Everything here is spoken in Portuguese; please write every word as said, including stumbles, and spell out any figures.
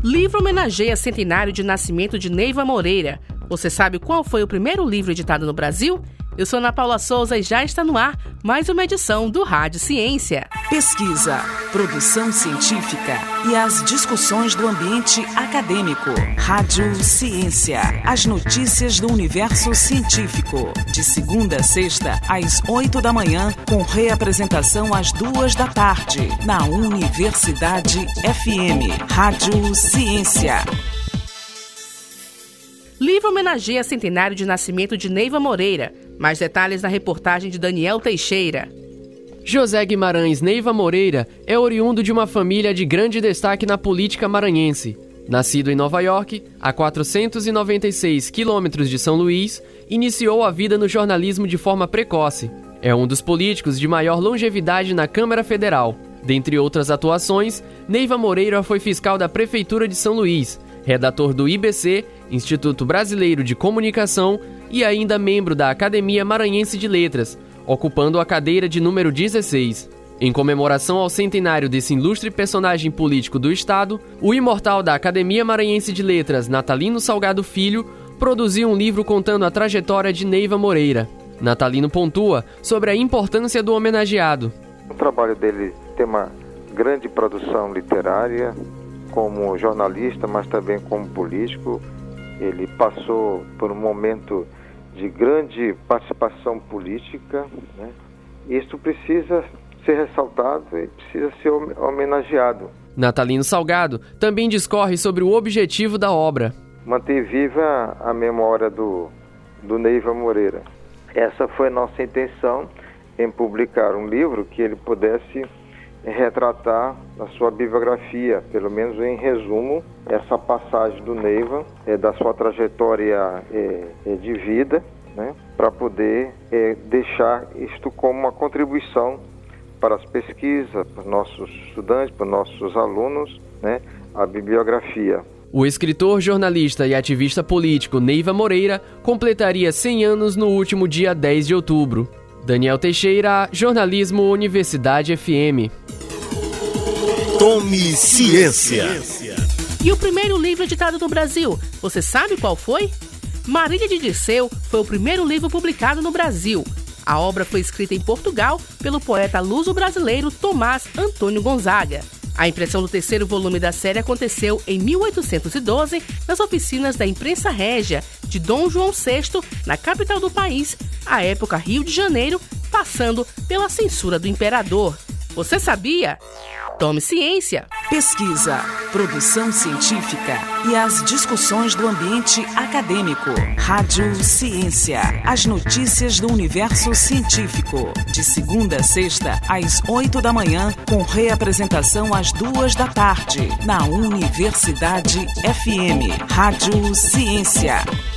Livro homenageia centenário de nascimento de Neiva Moreira. Você sabe qual foi o primeiro livro editado no Brasil? Eu sou Ana Paula Souza e já está no ar mais uma edição do Rádio Ciência. Pesquisa, produção científica e as discussões do ambiente acadêmico. Rádio Ciência, as notícias do universo científico. De segunda a sexta, às oito da manhã, com reapresentação às duas da tarde, na Universidade F M. Rádio Ciência. Livro homenageia centenário de nascimento de Neiva Moreira. Mais detalhes na reportagem de Daniel Teixeira. José Guimarães Neiva Moreira é oriundo de uma família de grande destaque na política maranhense. Nascido em Nova York, a quatrocentos e noventa e seis quilômetros de São Luís, iniciou a vida no jornalismo de forma precoce. É um dos políticos de maior longevidade na Câmara Federal. Dentre outras atuações, Neiva Moreira foi fiscal da Prefeitura de São Luís, redator do I B C, Instituto Brasileiro de Comunicação, e ainda membro da Academia Maranhense de Letras, ocupando a cadeira de número dezesseis. Em comemoração ao centenário desse ilustre personagem político do Estado, o imortal da Academia Maranhense de Letras, Natalino Salgado Filho, produziu um livro contando a trajetória de Neiva Moreira. Natalino pontua sobre a importância do homenageado. O trabalho dele tem uma grande produção literária, como jornalista, mas também como político. Ele passou por um momento de grande participação política, né? Isso precisa ser ressaltado e precisa ser homenageado. Natalino Salgado também discorre sobre o objetivo da obra. Manter viva a memória do, do Neiva Moreira. Essa foi nossa intenção em publicar um livro que ele pudesse retratar a sua biografia, pelo menos em resumo, essa passagem do Neiva, é, da sua trajetória é, é, de vida, né, para poder é, deixar isto como uma contribuição para as pesquisas, para os nossos estudantes, para os nossos alunos, né, a bibliografia. O escritor, jornalista e ativista político Neiva Moreira completaria cem anos no último dia dez de outubro. Daniel Teixeira, Jornalismo Universidade F M. Tome Ciência. E o primeiro livro editado no Brasil, você sabe qual foi? Marília de Dirceu foi o primeiro livro publicado no Brasil. A obra foi escrita em Portugal pelo poeta luso-brasileiro Tomás Antônio Gonzaga. A impressão do terceiro volume da série aconteceu em mil oitocentos e doze nas oficinas da Imprensa Régia de Dom João sexto, na capital do país, à época Rio de Janeiro, passando pela censura do imperador. Você sabia? Tome Ciência. Pesquisa, produção científica e as discussões do ambiente acadêmico. Rádio Ciência, as notícias do universo científico. De segunda a sexta, às oito da manhã, com reapresentação às duas da tarde, na Universidade F M. Rádio Ciência.